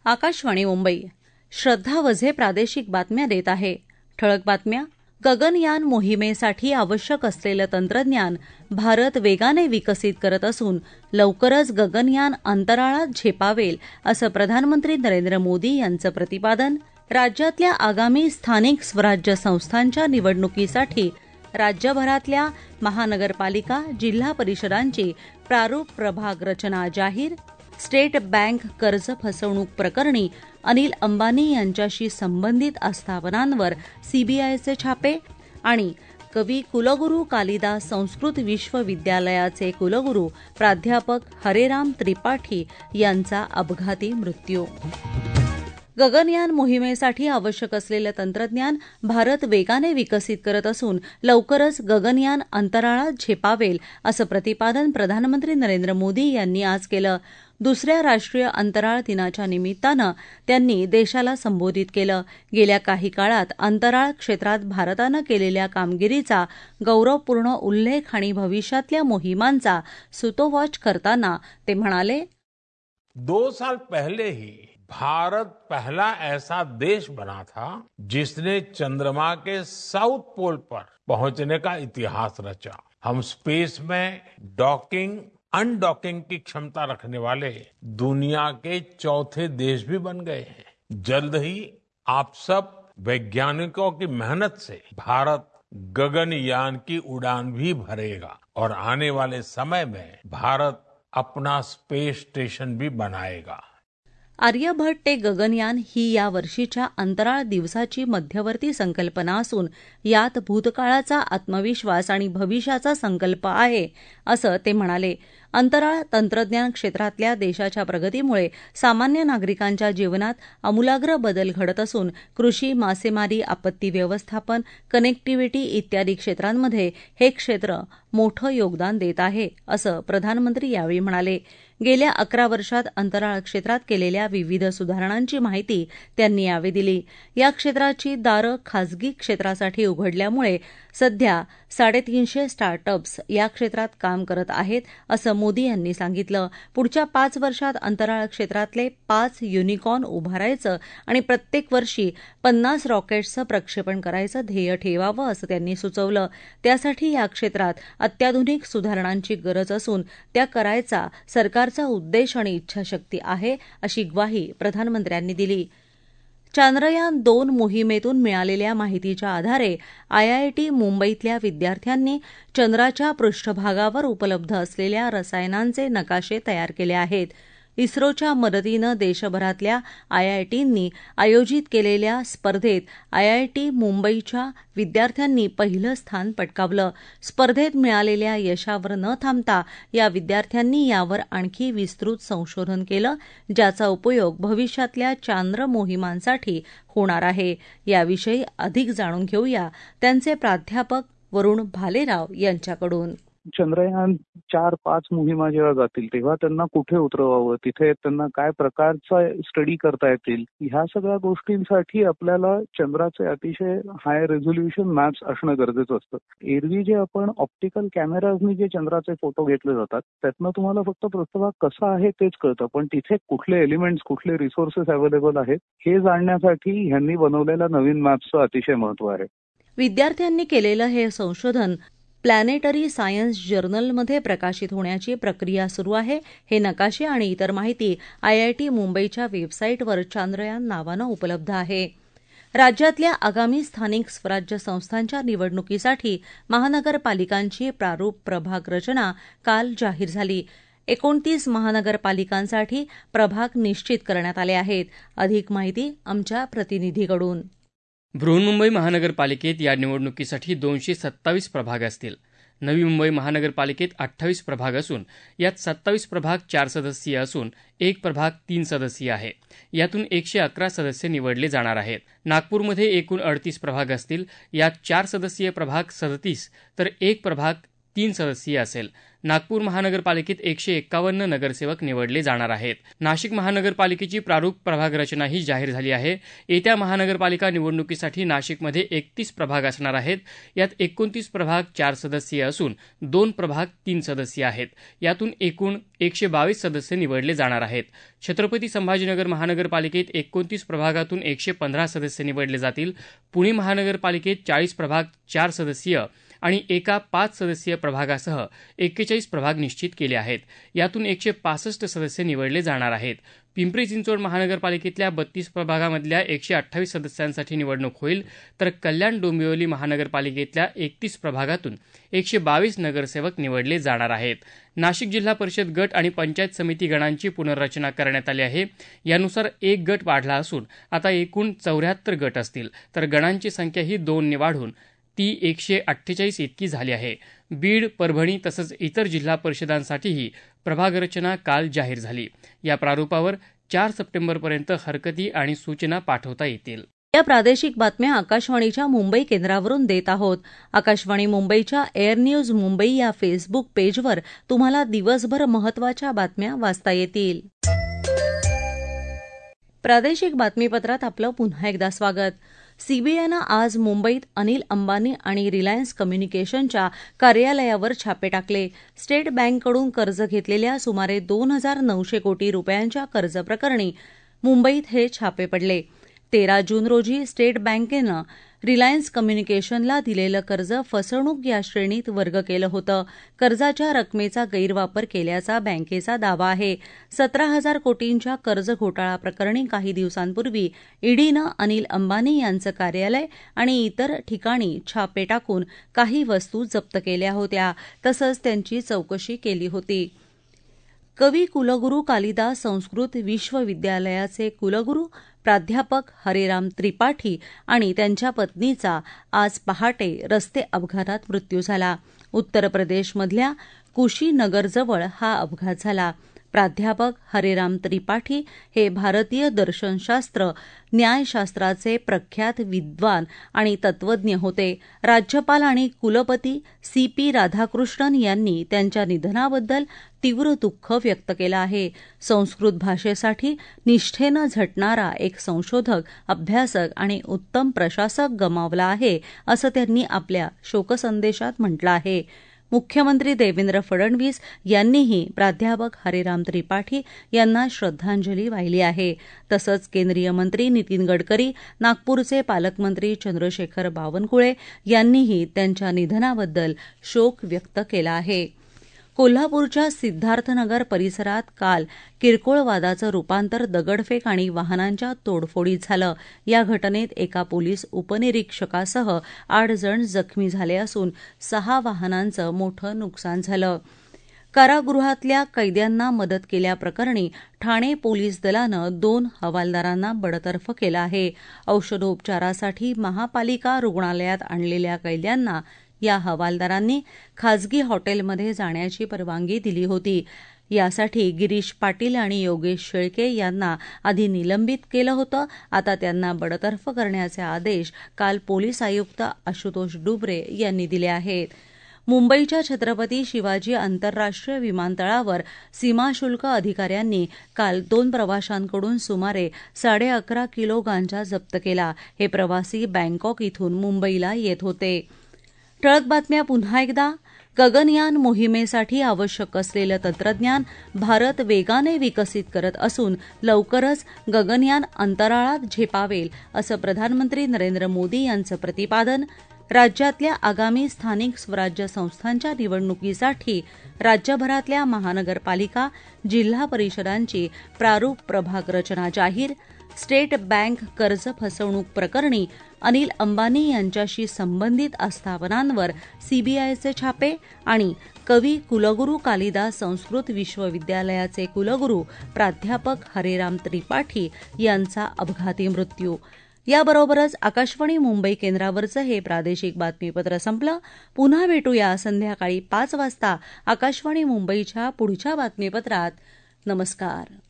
आकाशवाणी मुंबई. श्रद्धा वझे प्रादेशिक बातम्या देत आहे. ठळक बातम्या. गगनयान मोहिमेसाठी आवश्यक असलेलं तंत्रज्ञान भारत वेगाने विकसित करत असून लवकरच गगनयान अंतराळात झेपावेल असं प्रधानमंत्री नरेंद्र मोदी यांचं प्रतिपादन. राज्यातल्या आगामी स्थानिक स्वराज्य संस्थांच्या निवडणुकीसाठी राज्यभरातल्या महानगरपालिका जिल्हा परिषदांची प्रारूप प्रभाग रचना जाहीर. स्टेट बँक कर्ज फसवणूक प्रकरणी अनिल अंबानी यांच्याशी संबंधित आस्थापनांवर सीबीआयचे छापे. आणि कवी कुलगुरू कालिदास संस्कृत विश्वविद्यालयाचे कुलगुरू प्राध्यापक हरेराम त्रिपाठी यांचा अपघाती मृत्यू. गगनयान मोहिमेसाठी आवश्यक असलेलं तंत्रज्ञान भारत वेगाने विकसित करत असून लवकरच गगनयान अंतराळात झेपावेल असं प्रतिपादन प्रधानमंत्री नरेंद्र मोदी यांनी आज केलं. दुसऱ्या राष्ट्रीय अंतराळ दिनाच्या निमित्तानं त्यांनी देशाला संबोधित केलं. गेल्या काही काळात अंतराळ क्षेत्रात भारतानं केलेल्या कामगिरीचा गौरवपूर्ण उल्लेख आणि भविष्यातल्या मोहिमांचा सुतोवाच करताना ते म्हणाले, 2 साल पहले ही भारत पहला ऐसा देश बना था जिसने चंद्रमा के साउथ पोल पर पहुंचने का इतिहास रचा. हम स्पेस में डॉकिंग अनडॉकिंग की क्षमता रखने वाले दुनिया के चौथे देश भी बन गए हैं. जल्द ही आप सब वैज्ञानिकों की मेहनत से भारत गगनयान की उड़ान भी भरेगा और आने वाले समय में भारत अपना स्पेस स्टेशन भी बनाएगा. आर्यभट्ट ते गगनयान ही या वर्षीच्या अंतराळ दिवसाची मध्यवर्ती संकल्पना असून यात भूतकाळाचा आत्मविश्वास आणि भविष्याचा संकल्प आहे असं ते म्हणाले. अंतराळ तंत्रज्ञान क्षेत्रातल्या देशाच्या प्रगतीमुळे सामान्य नागरिकांच्या जीवनात आमूलाग्र बदल घडत असून कृषी, मासेमारी, आपत्ती व्यवस्थापन, कनेक्टिव्हिटी इत्यादी क्षेत्रांमध्ये हे क्षेत्र मोठं योगदान देत आहे असं प्रधानमंत्री यावेळी म्हणाले. गेल्या 11 वर्षात अंतराळ क्षेत्रात केलेल्या विविध सुधारणांची माहिती त्यांनी यावेळी दिली. या क्षेत्राची दारं खासगी क्षेत्रासाठी उघडल्यामुळे सध्या 350 स्टार्टअप्स या क्षेत्रात काम करत आहेत असं मोदी यांनी सांगितलं. पुढच्या 5 वर्षात अंतराळ क्षेत्रातले 5 युनिकॉर्न उभारायचं आणि प्रत्येक वर्षी 50 रॉकेट्सचं प्रक्षेपण करायचं ध्येय ठेवावं असं त्यांनी सुचवलं. त्यासाठी या क्षेत्रात अत्याधुनिक सुधारणांची गरज असून त्या करायचा सरकारचा उद्देश आणि इच्छाशक्ती आहे अशी ग्वाही प्रधानमंत्र्यांनी दिली. चांद्रयान-2 मोहिमेतून मिळालेल्या माहितीच्या आधारे आयआयटी मुंबईतल्या विद्यार्थ्यांनी चंद्राच्या पृष्ठभागावर उपलब्ध असलेल्या रसायनांचे नकाशे तयार केले आहेत. इस्रोच्या मदतीनं देशभरातल्या आयआयटींनी आयोजित केलेल्या स्पर्धेत आयआयटी मुंबईच्या विद्यार्थ्यांनी पहिलं स्थान पटकावलं. स्पर्धेत मिळालेल्या यशावर न थांबता या विद्यार्थ्यांनी यावर आणखी विस्तृत संशोधन केलं, ज्याचा उपयोग भविष्यातल्या चांद्र मोहिमांसाठी होणार आहे. याविषयी अधिक जाणून घेऊया त्यांचे प्राध्यापक वरुण भालेराव यांच्याकडून. चंद्रयान 4-5 मोहिमा जेव्हा जातील तेव्हा त्यांना कुठे उतरवावं, तिथे त्यांना काय प्रकारचा स्टडी करता येतील, ह्या सगळ्या गोष्टींसाठी आपल्याला चंद्राचे अतिशय हाय रेझोल्युशन मॅप्स असणं गरजेचं असतं. एरवी जे आपण ऑप्टिकल कॅमेराजनी जे चंद्राचे फोटो घेतले जातात त्यातनं तुम्हाला फक्त पृष्ठभाग कसा आहे तेच कळतं, पण तिथे कुठले एलिमेंट्स, कुठले रिसोर्सेस अवेलेबल आहेत हे जाणण्यासाठी ह्यांनी बनवलेल्या नवीन मॅप्सचं अतिशय महत्व आहे. विद्यार्थ्यांनी केलेलं हे संशोधन प्लॅनेटरी सायन्स जर्नलमध्ये प्रकाशित होण्याची प्रक्रिया सुरू आहे. हे नकाशे आणि इतर माहिती आयआयटी मुंबईच्या वेबसाईटवर चांद्रयान नावानं उपलब्ध आहे. राज्यातल्या आगामी स्थानिक स्वराज्य संस्थांच्या निवडणुकीसाठी महानगरपालिकांची प्रारूप प्रभाग रचना काल जाहीर झाली. 29 महानगरपालिकांसाठी प्रभाग निश्चित करण्यात आले आहेत. अधिक माहिती आमच्या प्रतिनिधीकडून. बृहन्मुंबई महानगरपालिकेत या निवडणुकीसाठी 227 प्रभाग असतील. नवी मुंबई महानगरपालिकेत 28 प्रभाग असून यात 27 प्रभाग 4 सदस्यीय असून 1 प्रभाग 3 सदस्यीय आहे. यातून 111 सदस्य निवडले जाणार आहेत. नागपूरमध्ये एकूण 38 प्रभाग असतील. यात 4 सदस्यीय प्रभाग 37 तर 1 प्रभाग 3 सदस्यीय असेल. नागपूर महानगरपालिकेत 151 नगरसेवक निवडले जाणार आहेत. नाशिक महानगरपालिकेची प्रारूप प्रभाग रचनाही जाहीर झाली आहे. येत्या महानगरपालिका निवडणुकीसाठी नाशिकमध्ये 31 प्रभाग असणार आहेत. यात 29 प्रभाग 4 सदस्यीय असून 2 प्रभाग 3 सदस्यीय आहेत. यातून एकूण 122 सदस्य निवडले जाणार आहेत. छत्रपती संभाजीनगर महानगरपालिकेत 29 प्रभागातून 115 सदस्य निवडले जातील. पुणे महानगरपालिकेत 40 प्रभाग 4 सदस्यीय आणि एका 5 सदस्यीय प्रभागासह 41 प्रभाग निश्चित केले आहेत. यातून 165 सदस्य निवडले जाणार आहेत. पिंपरी चिंचवड महानगरपालिकेतल्या 32 प्रभागामधल्या 128 सदस्यांसाठी निवडणूक होईल, तर कल्याण डोंबिवली महानगरपालिकेतल्या 31 प्रभागातून 122 नगरसेवक निवडले जाणार आहेत. नाशिक जिल्हा परिषद गट आणि पंचायत समिती गणांची पुनर्रचना करण्यात आली आहे. यानुसार एक गट वाढला असून आता एकूण 74 गट असतील, तर गणांची संख्याही 2 वाढून ती 148 इतकी झाली आहे. बीड, परभणी तसंच इतर जिल्हा परिषदांसाठीही प्रभागरचना काल जाहीर झाली. या प्रारूपावर 4 सप्टेंबरपर्यंत हरकती आणि सूचना पाठवता येतील. या प्रादेशिक बातम्या आकाशवाणीच्या मुंबई केंद्रावरून देत आहोत. आकाशवाणी मुंबईच्या एअर न्यूज मुंबई या फेसबुक पेजवर तुम्हाला दिवसभर महत्त्वाच्या बातम्या वाचता येतील. प्रादेशिक बातमीपत्रात आपलं पुन्हा एकदा स्वागत. सीबीआयनं आज मुंबईत अनिल अंबानी आणि रिलायन्स कम्युनिकेशनच्या कार्यालयावर छापे टाकले. स्टेट बँककडून कर्ज घेतलेल्या सुमारे 2,900 कोटी रुपयांच्या कर्जप्रकरणी मुंबईत हे छापे पडले. 13 जून रोजी स्टेट बँकेनं रिलायन्स कम्युनिकेशनला दिलेलं कर्ज फसवणूक या श्रेणीत वर्ग केलं होतं. कर्जाच्या रकमेचा गैरवापर केल्याचा बँकेचा दावा आहे. 17,000 कोटींच्या कर्ज घोटाळा प्रकरणी काही दिवसांपूर्वी ईडीनं अनिल अंबानी यांचं कार्यालय आणि इतर ठिकाणी छापे टाकून काही वस्तू जप्त केल्या होत्या, तसंच त्यांची चौकशी केली होती. कवी कुलगुरू कालिदास संस्कृत विश्वविद्यालयाचे कुलगुरू प्राध्यापक हरेराम त्रिपाठी आणि त्यांच्या पत्नीचा आज पहाटे रस्ते अपघातात मृत्यू झाला. उत्तर प्रदेशमधल्या कुशीनगरजवळ हा अपघात झाला. प्राध्यापक हरेराम त्रिपाठी हे भारतीय दर्शनशास्त्र, न्यायशास्त्राचे प्रख्यात विद्वान आणि तत्वज्ञ होते. राज्यपाल आणि कुलपती CP राधाकृष्णन यांनी त्यांच्या निधनाबद्दल तीव्र दुःख व्यक्त केलं आहे. संस्कृत भाषेसाठी निष्ठेनं झटणारा एक संशोधक, अभ्यासक आणि उत्तम प्रशासक गमावला आहे, असं त्यांनी आपल्या शोकसंदेशात म्हटलं आहे. मुख्यमंत्री देवेंद्र फडणवीस यांनीही प्राध्यापक हरेराम त्रिपाठी यांना श्रद्धांजली वाहिली आहे. तसंच केंद्रीय मंत्री नितीन गडकरी, नागपूरचे पालकमंत्री चंद्रशेखर बावनकुळे यांनीही त्यांच्या निधनाबद्दल शोक व्यक्त केला आहे. कोल्हापूरच्या सिद्धार्थनगर परिसरात काल किरकोळ वादाचं रूपांतर दगडफेक आणि वाहनांच्या तोडफोडीत झालं. या घटनेत एका पोलीस उपनिरीक्षकासह 8 जण जखमी झाले असून 6 वाहनांचं मोठं नुकसान झालं. कारागृहातल्या कैद्यांना मदत केल्याप्रकरणी ठाणे पोलीस दलानं 2 हवालदारांना बडतर्फ केलं आहे. औषधोपचारासाठी महापालिका रुग्णालयात आणलेल्या कैद्यांना या हवालदारांनी खासगी हॉटेलमध्ये जाण्याची परवानगी दिली होती. यासाठी गिरीश पाटील आणि योगेश शेळके यांना आधी निलंबित केलं होतं. आता त्यांना बडतर्फ करण्याचे आदेश काल पोलीस आयुक्त आशुतोष डुबरे यांनी दिले आहेत. मुंबईच्या छत्रपती शिवाजी आंतरराष्ट्रीय विमानतळावर सीमाशुल्क अधिकाऱ्यांनी काल 2 प्रवाशांकडून सुमारे 11.5 किलो गांजा जप्त केला. हे प्रवासी बँकॉक इथून मुंबईला येत होते. ठळक बातम्या पुन्हा एकदा. गगनयान मोहिमेसाठी आवश्यक असलेलं तंत्रज्ञान भारत वेगाने विकसित करत असून लवकरच गगनयान अंतराळात झेपावेल, असं प्रधानमंत्री नरेंद्र मोदी यांचं प्रतिपादन. राज्यातल्या आगामी स्थानिक स्वराज्य संस्थांच्या निवडणुकीसाठी राज्यभरातल्या महानगरपालिका, जिल्हा परिषदांची प्रारूप प्रभाग रचना जाहीर. स्टेट बँक कर्ज फसवणूक प्रकरणी अनिल अंबानी यांच्याशी संबंधित आस्थापनांवर सीबीआयचे छापे आणि कवी कुलगुरू कालिदास संस्कृत विश्वविद्यालयाचे कुलगुरू प्राध्यापक हरेराम त्रिपाठी यांचा अपघाती मृत्यू. याबरोबरच आकाशवाणी मुंबई केंद्रावरचं हे प्रादेशिक बातमीपत्र संपलं. पुन्हा भेटूया संध्याकाळी 5 वाजता आकाशवाणी मुंबईच्या पुढच्या बातमीपत्रात. नमस्कार.